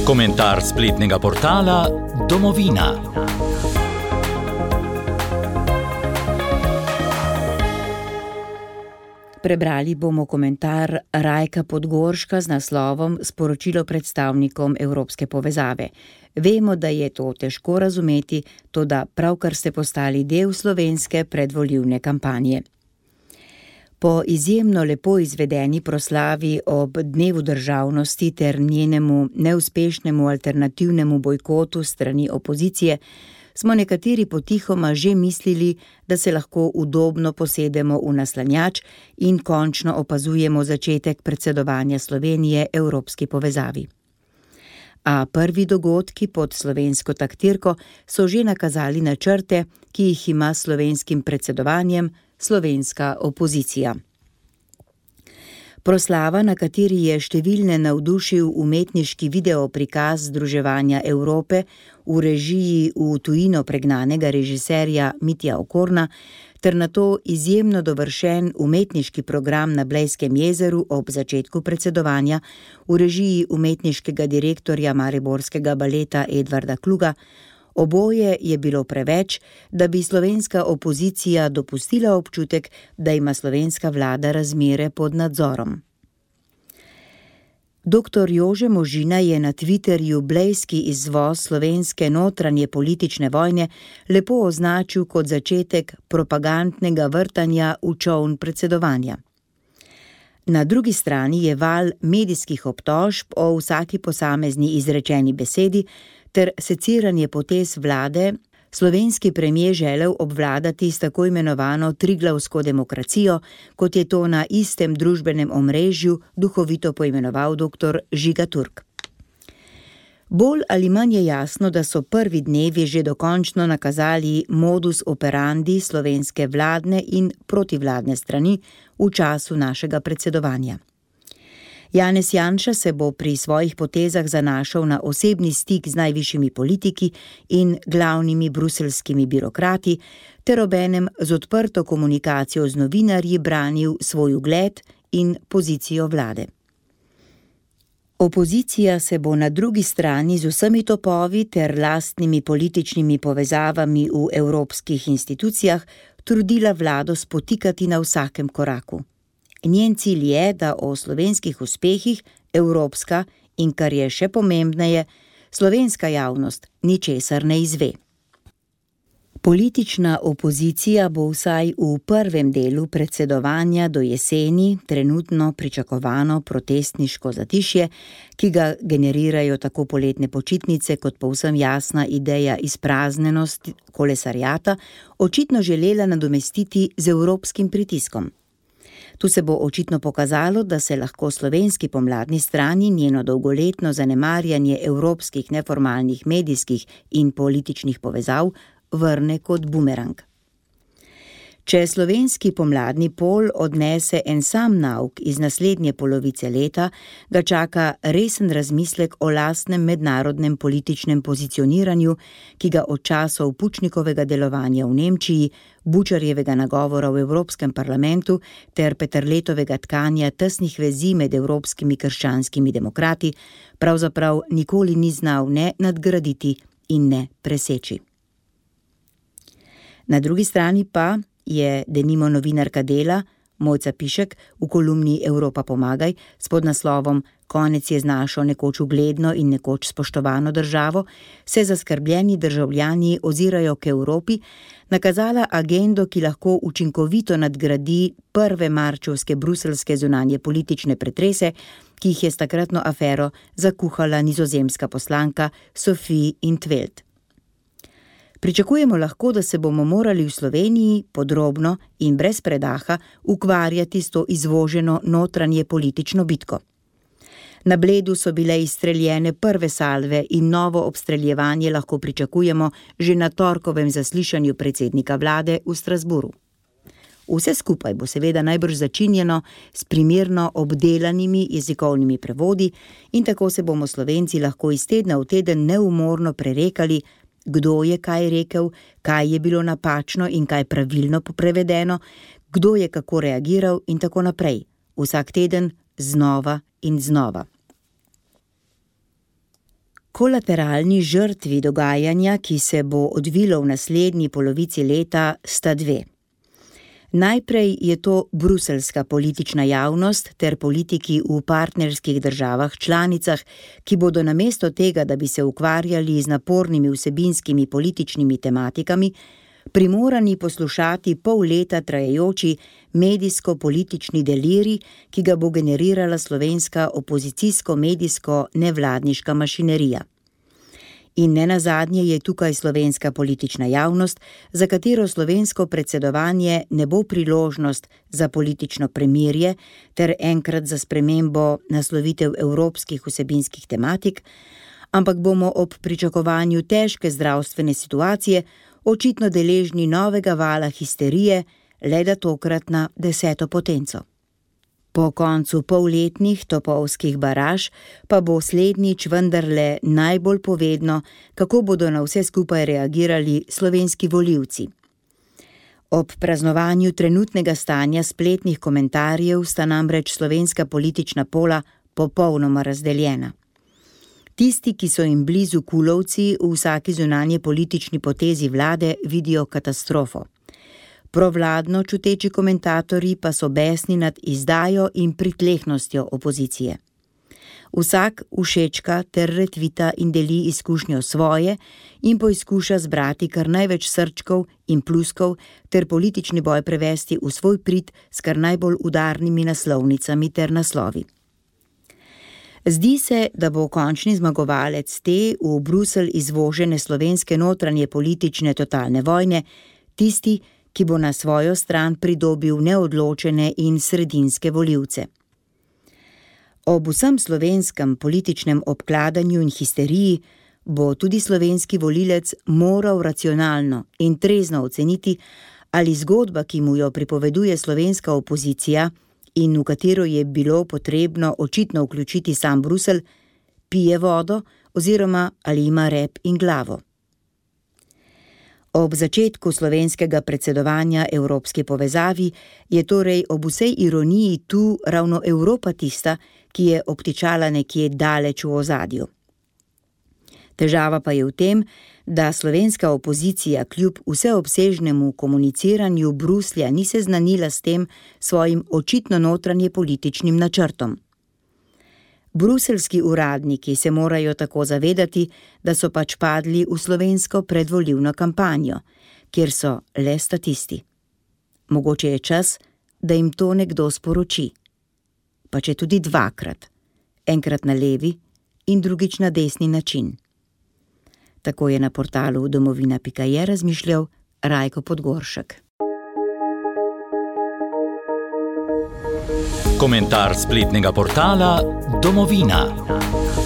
Komentar spletnega portala Domovina. Prebrali bomo komentar Rajka Podgorška z naslovom Sporočilo predstavnikom Evropske povezave. Vemo, da je to težko razumeti, toda pravkar ste postali del slovenske predvolilne kampanje. Po izjemno lepo izvedeni proslavi ob Dnevu državnosti ter njenemu neuspešnemu alternativnemu bojkotu strani opozicije, smo nekateri potihoma že mislili, da se lahko udobno posedemo v naslanjač in končno opazujemo začetek predsedovanja Slovenije Evropski povezavi. A prvi dogodki pod slovensko taktirko so že nakazali načrte, ki jih ima s slovenskim predsedovanjem slovenska opozicija. Proslava, na kateri je številne navdušil umetniški videoprikaz Združevanja Evrope v režiji v tujino pregnanega režiserja Mitja Okorna, ter nato izjemno dovršen umetniški program na Blejskem jezeru ob začetku predsedovanja v režiji umetniškega direktorja mariborskega baleta Edvarda Kluga, oboje je bilo preveč, da bi slovenska opozicija dopustila občutek, da ima slovenska vlada razmere pod nadzorom. Dr. Jože Možina je na Twitterju blejski izvoz slovenske notranje politične vojne lepo označil kot začetek propagandnega vrtanja v čoln predsedovanja. Na drugi strani je val medijskih obtožb o vsaki posamezni izrečeni besedi ter seciranje potez vlade, slovenski premier želel obvladati s tako imenovano triglavsko demokracijo, kot je to na istem družbenem omrežju duhovito poimenoval dr. Žiga Turk. Bolj ali manj je jasno, da so prvi dnevi že dokončno nakazali modus operandi slovenske vladne in protivladne strani v času našega predsedovanja. Janez Janša se bo pri svojih potezah zanašal na osebni stik z najvišjimi politiki in glavnimi bruseljskimi birokrati, ter obenem z odprto komunikacijo z novinarji branil svoj ugled in pozicijo vlade. Opozicija se bo na drugi strani z vsemi topovi ter lastnimi političnimi povezavami v evropskih institucijah trudila vlado spotikati na vsakem koraku. Njen cilj je, da o slovenskih uspehih evropska in, kar je še pomembneje, slovenska javnost ničesar ne izve. Politična opozicija bo vsaj v prvem delu predsedovanja do jeseni trenutno pričakovano protestniško zatišje, ki ga generirajo tako poletne počitnice kot povsem jasna ideja izpraznenosti kolesarjata, očitno želela nadomestiti z evropskim pritiskom. Tu se bo očitno pokazalo, da se lahko slovenski pomladni strani njeno dolgoletno zanemarjanje evropskih neformalnih medijskih in političnih povezav vrne kot bumerang. Če slovenski pomladni pol odnese en sam nauk iz naslednje polovice leta, ga čaka resen razmislek o lastnem mednarodnem političnem pozicioniranju, ki ga od časov Pučnikovega delovanja v Nemčiji, Bučarjevega nagovora v Evropskem parlamentu ter Peterletovega tkanja tesnih vezi med evropskimi krščanskimi demokrati pravzaprav nikoli ni znal ne nadgraditi in ne preseči. Na drugi strani pa je denimo novinarka Dela, Mojca Pišek, v kolumni Evropa pomagaj, s podnaslovom Konec je z našo nekoč ugledno in nekoč spoštovano državo, se zaskrbljeni državljani ozirajo k Evropi, nakazala agendo, ki lahko učinkovito nadgradi prve marčevske bruseljske zunanje politične pretrese, ki jih je s takratno afero zakuhala nizozemska poslanka Sophie in 't Veld. Pričakujemo lahko, da se bomo morali v Sloveniji podrobno in brez predaha ukvarjati s to izvoženo notranje politično bitko. Na Bledu so bile izstreljene prve salve in novo obstreljevanje lahko pričakujemo že na torkovem zaslišanju predsednika vlade v Strasbourgu. Vse skupaj bo seveda najbrž začinjeno s primerno obdelanimi jezikovnimi prevodi in tako se bomo Slovenci lahko iz tedna v teden neumorno prerekali, kdo je kaj rekel, kaj je bilo napačno in kaj pravilno prevedeno, kdo je kako reagiral in tako naprej. Vsak teden znova in znova. Kolateralni žrtvi dogajanja, ki se bo odvilo v naslednji polovici leta, sta dve. Najprej je to bruseljska politična javnost ter politiki v partnerskih državah članicah, ki bodo namesto tega, da bi se ukvarjali z napornimi vsebinskimi političnimi tematikami, primorani poslušati pol leta trajajoči medijsko-politični delirij, ki ga bo generirala slovenska opozicijsko-medijsko nevladniška mašinerija. In nenazadnje je tukaj slovenska politična javnost, za katero slovensko predsedovanje ne bo priložnost za politično premirje ter enkrat za spremembo naslovitev evropskih vsebinskih tematik, ampak bomo ob pričakovanju težke zdravstvene situacije očitno deležni novega vala histerije, le da tokrat na 10. potenco. Po koncu polletnih topovskih baraž pa bo slednjič vendarle najbolj povedno, kako bodo na vse skupaj reagirali slovenski volivci. Ob praznovanju trenutnega stanja spletnih komentarjev sta namreč slovenska politična pola popolnoma razdeljena. Tisti, ki so jim blizu kulovci, v vsaki zunanje politični potezi vlade vidijo katastrofo. Provladno čuteči komentatorji pa so besni nad izdajo in pritlehnostjo opozicije. Vsak všečka ter retvita in deli izkušnjo svoje in poizkuša zbrati kar največ srčkov in pluskov ter politični boj prevesti v svoj prid s kar najbolj udarnimi naslovnicami ter naslovi. Zdi se, da bo končni zmagovalec te v Bruselj izvožene slovenske notranje politične totalne vojne tisti, ki bo na svojo stran pridobil neodločene in sredinske volivce. Ob vsem slovenskem političnem obkladanju in histeriji bo tudi slovenski volilec moral racionalno in trezno oceniti, ali zgodba, ki mu jo pripoveduje slovenska opozicija in v katero je bilo potrebno očitno vključiti sam Bruselj, pije vodo oziroma ali ima rep in glavo. Ob začetku slovenskega predsedovanja evropski povezavi je torej ob vsej ironiji tu ravno Evropa tista, ki je obtičala nekje daleč v ozadju. Težava pa je v tem, da slovenska opozicija kljub vseobsežnemu komuniciranju Bruslja ni seznanila s tem svojim očitno notranje političnim načrtom. Bruseljski uradniki se morajo tako zavedati, da so pač padli v slovensko predvolilno kampanjo, kjer so le statisti. Mogoče je čas, da jim to nekdo sporoči. Pa če tudi dvakrat, enkrat na levi in drugič na desni način. Tako je na portalu domovina.je razmišljal Rajko Podgoršek. Komentar spletnega portala Domovina.